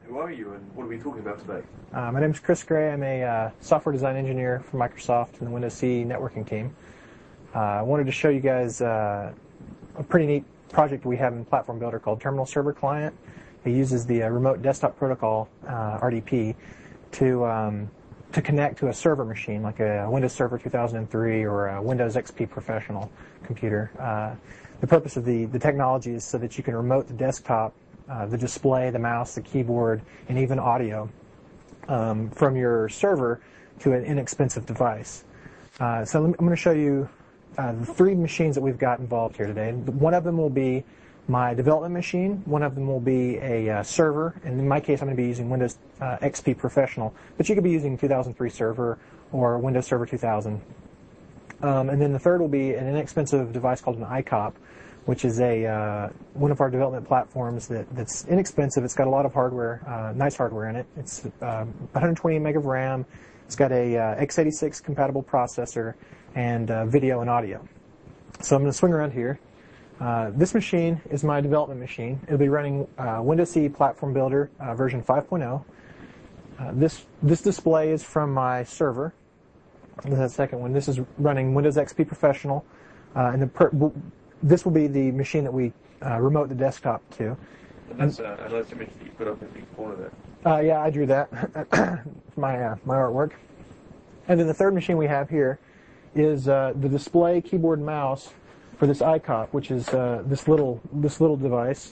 Who are you and what are we talking about today? My name is Chris Gray. I'm a software design engineer for Microsoft in the Windows CE networking team. I wanted to show you guys a pretty neat project we have in Platform Builder called Terminal Server Client. It uses the Remote Desktop Protocol, RDP, to connect to a server machine like a Windows Server 2003 or a Windows XP Professional computer. The purpose of the technology is so that you can remote the desktop, the display, the mouse, the keyboard, and even audio from your server to an inexpensive device. So I'm going to show you the three machines that we've got involved here today. One of them will be my development machine. One of them will be a server, and in my case I'm going to be using Windows XP Professional, but you could be using 2003 Server or Windows Server 2000. And then the third will be an inexpensive device called an iCop, which is one of our development platforms that's inexpensive. It's got a lot of hardware, nice hardware in it. It's 128 meg of RAM. It's got a x86 compatible processor and video and audio. So I'm going to swing around here. This machine is my development machine. It'll be running Windows CE Platform Builder version 5.0. This display is from my server. This is the second one. This is running Windows XP Professional, and this will be the machine that we remote the desktop to. And that's an image that you put up in the corner there. Yeah, I drew that. my artwork. And then the third machine we have here is the display, keyboard, and mouse for this iCop, which is this little device.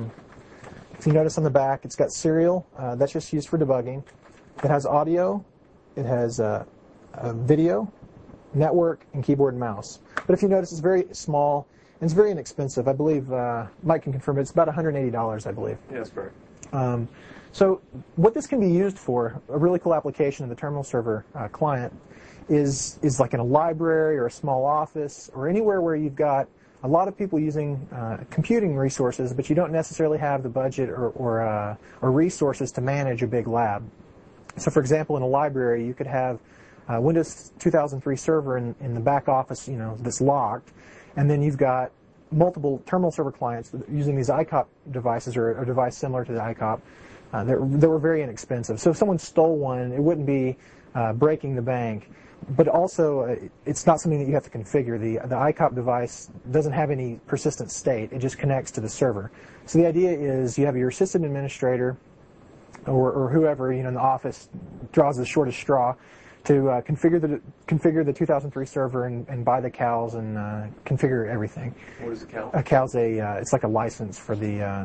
If you notice on the back, it's got serial. That's just used for debugging. It has audio. It has video, network, and keyboard and mouse. But if you notice, it's very small and it's very inexpensive. I believe Mike can confirm it. It's about $180, I believe. Yeah, that's correct. So what this can be used for, a really cool application of the Terminal Server client, is like in a library or a small office or anywhere where you've got a lot of people using computing resources, but you don't necessarily have the budget or resources to manage a big lab. So, for example, in a library, you could have Windows 2003 Server in the back office, that's locked, and then you've got multiple Terminal Server clients using these iCop devices or a device similar to the iCop. They were very inexpensive. So if someone stole one, it wouldn't be breaking the bank. But also, it's not something that you have to configure. The iCop device doesn't have any persistent state. It just connects to the server. So the idea is you have your system administrator or whoever in the office draws the shortest straw to configure the 2003 server and buy the CALs and configure everything. What is a CAL? A CAL's it's like a license for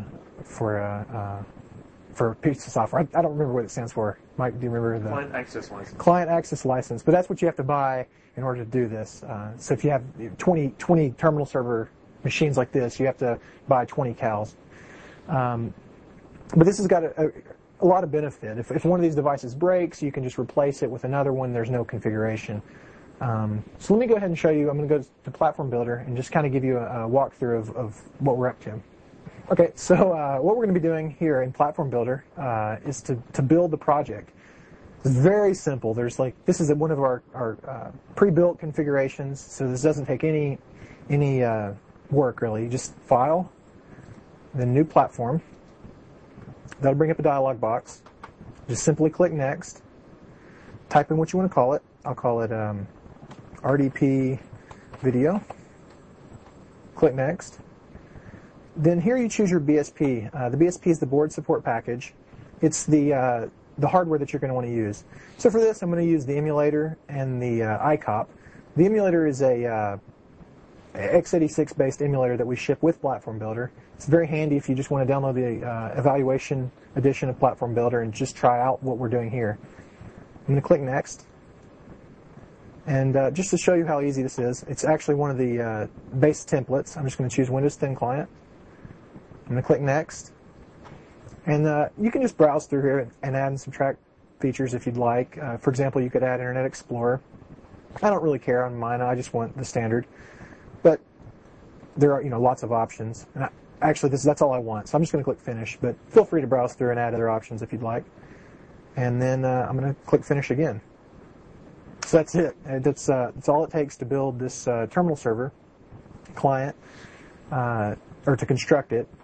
a piece of software. I don't remember what it stands for. Mike, do you remember the Client Access License? Client Access License, but that's what you have to buy in order to do this. So if you have 20 Terminal Server machines like this, you have to buy 20 CALs. But this has got a lot of benefit. If one of these devices breaks, you can just replace it with another one. There's no configuration. So let me go ahead and show you. I'm going to go to Platform Builder and just kind of give you a walkthrough of what we're up to. Okay, so what we're going to be doing here in Platform Builder is to build the project. It's very simple. This is one of our pre-built configurations, so this doesn't take any work really. You just File, then New Platform. That'll bring up a dialog box. Just simply click Next. Type in what you want to call it. I'll call it RDP Video. Click Next. Then here you choose your BSP. The BSP is the board support package. It's the hardware that you're going to want to use. So for this, I'm going to use the emulator and the iCop. The emulator is a x86 based emulator that we ship with Platform Builder. It's very handy if you just want to download the evaluation edition of Platform Builder and just try out what we're doing here. I'm going to click Next. And just to show you how easy this is, it's actually one of the base templates. I'm just going to choose Windows 10 Client. I'm going to click Next. And you can just browse through here and add and subtract features if you'd like. For example, you could add Internet Explorer. I don't really care on mine. I just want the standard. But there are lots of options. And actually, that's all I want. So I'm just going to click Finish. But feel free to browse through and add other options if you'd like. And then I'm going to click Finish again. So that's it. That's all it takes to build this terminal server client, or to construct it.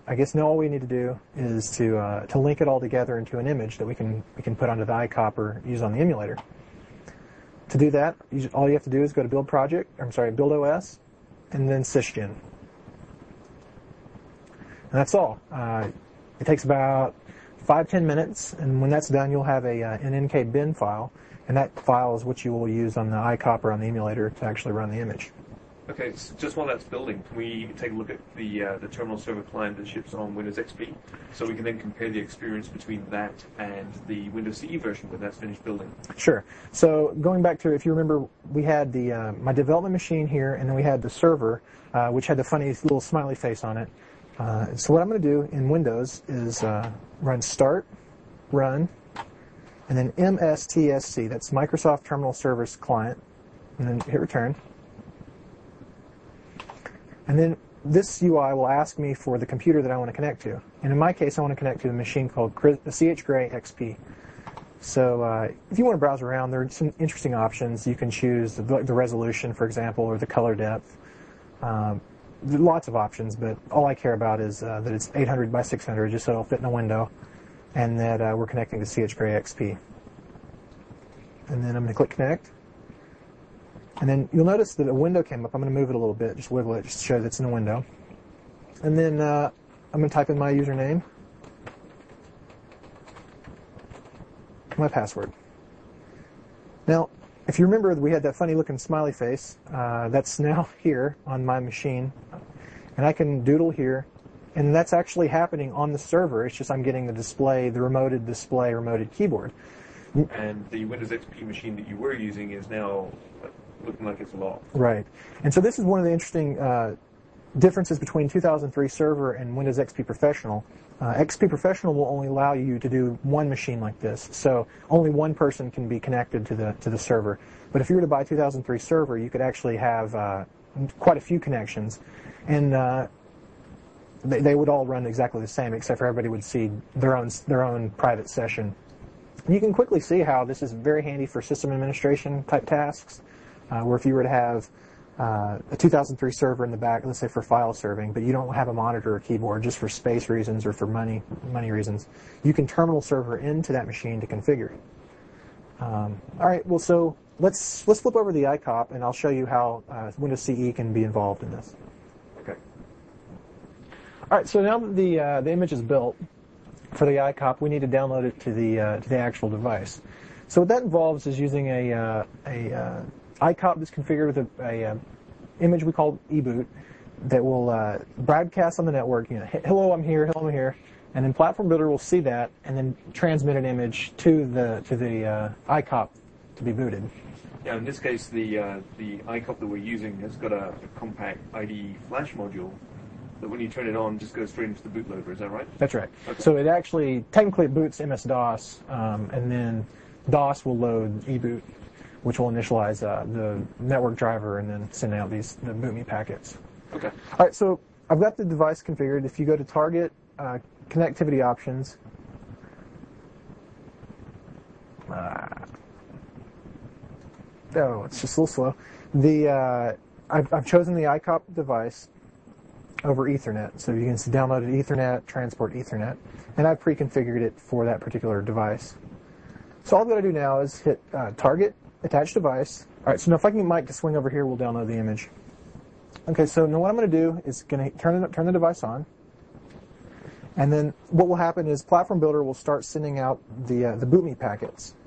I guess now all we need to do is to link it all together into an image that we can put onto the iCop or use on the emulator. To do that, all you have to do is go to Build OS, and then Sysgen. And that's all. It takes about 5-10 minutes, and when that's done, you'll have an NKBin file, and that file is what you will use on the iCop or on the emulator to actually run the image. Okay, so just while that's building, can we take a look at the terminal server client that ships on Windows XP, so we can then compare the experience between that and the Windows CE version when that's finished building? Sure. So going back to, if you remember, we had my development machine here, and then we had the server, which had the funny little smiley face on it. So what I'm going to do in Windows is run start, run, and then MSTSC. That's Microsoft Terminal Service Client, and then hit return. And then this UI will ask me for the computer that I want to connect to. And in my case, I want to connect to a machine called CHGray XP. So if you want to browse around, there are some interesting options. You can choose the resolution, for example, or the color depth. There are lots of options, but all I care about is that it's 800 by 600, just so it'll fit in a window, and that we're connecting to CHGray XP. And then I'm going to click Connect. And then you'll notice that a window came up. I'm going to move it a little bit, just wiggle it, just to show that it's in a window. And then I'm going to type in my username, my password. Now, if you remember, we had that funny looking smiley face. That's now here on my machine. And I can doodle here. And that's actually happening on the server. It's just I'm getting the display, the remoted keyboard. And the Windows XP machine that you were using is now looking like it's locked. Right. And so this is one of the interesting differences between 2003 Server and Windows XP Professional. XP Professional will only allow you to do one machine like this, so only one person can be connected to the server. But if you were to buy 2003 Server, you could actually have quite a few connections, and they would all run exactly the same, except for everybody would see their own private session. And you can quickly see how this is very handy for system administration type tasks. Where if you were to have a 2003 server in the back, let's say for file serving, but you don't have a monitor or keyboard just for space reasons or for money reasons, you can terminal server into that machine to configure it. All right, well, so let's flip over the iCop, and I'll show you how Windows CE can be involved in this. Okay. All right, so now that the image is built for the iCop, we need to download it to the actual device. So what that involves is using a iCop that's configured with a image we call eBoot that will broadcast on the network. You know, hello, I'm here. Hello, I'm here. And then Platform Builder will see that and then transmit an image to the iCop to be booted. Yeah, in this case, the iCop that we're using has got a compact IDE flash module that when you turn it on, just goes straight into the bootloader. Is that right? That's right. Okay. So it actually technically it boots MS-DOS, and then DOS will load eBoot, which will initialize the network driver and then send out the bootme packets. Okay. All right, so I've got the device configured. If you go to Target, Connectivity Options, it's just a little slow. I've chosen the iCop device over Ethernet, so you can download it Ethernet, transport Ethernet, and I've pre-configured it for that particular device. So all I've got to do now is hit Target, Attach Device. All right, so now if I can get Mike to swing over here, we'll download the image. Okay, so now what I'm going to do is going to turn the device on, and then what will happen is Platform Builder will start sending out the bootme packets.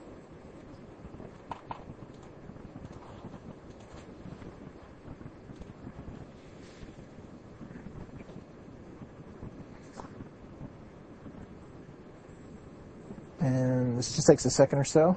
And this just takes a second or so.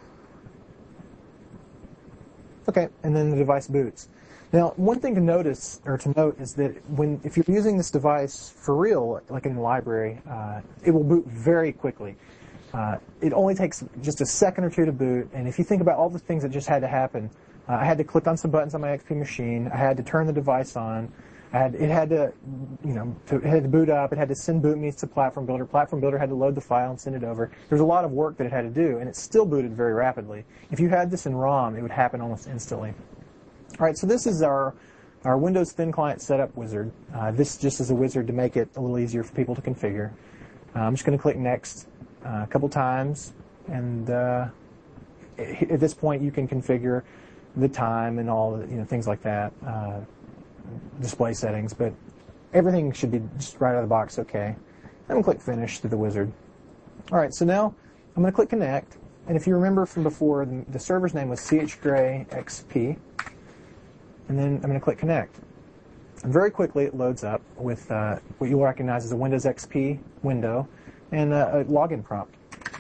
Okay, and then the device boots. Now, one thing to note is that if you're using this device for real, like in the library, it will boot very quickly. It only takes just a second or two to boot, and if you think about all the things that just had to happen, I had to click on some buttons on my XP machine, I had to turn the device on, it had to boot up. It had to send bootmes to Platform Builder. Platform Builder had to load the file and send it over. There's a lot of work that it had to do, and it still booted very rapidly. If you had this in ROM, it would happen almost instantly. All right, so this is our our Windows Thin Client Setup wizard. This just is a wizard to make it a little easier for people to configure. I'm just going to click Next a couple times, and at this point you can configure the time and all things like that, display settings, but everything should be just right out of the box okay. I'm going to click Finish through the wizard. Alright, so now I'm going to click Connect, and if you remember from before, the server's name was CHGray XP, and then I'm going to click Connect. And very quickly it loads up with what you'll recognize as a Windows XP window and a login prompt.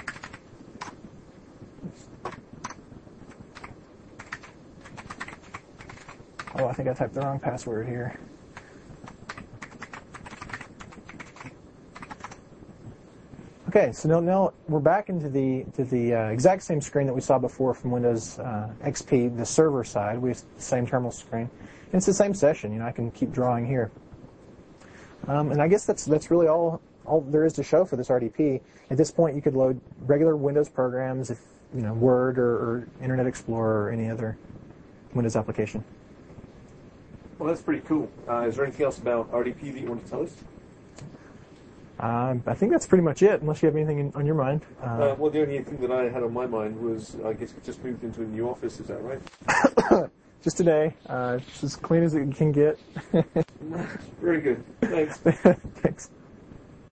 Oh, I think I typed the wrong password here. Okay, so now we're back into the exact same screen that we saw before from Windows XP, the server side. We have the same terminal screen, and it's the same session. I can keep drawing here, and I guess that's really all there is to show for this RDP. At this point, you could load regular Windows programs, if Word or Internet Explorer or any other Windows application. Well, that's pretty cool. Is there anything else about RDP that you want to tell us? I think that's pretty much it, unless you have anything on your mind. Well, the only thing that I had on my mind was, I guess we just moved into a new office, is that right? Just today. It's as clean as it can get. Very good. Thanks. Thanks.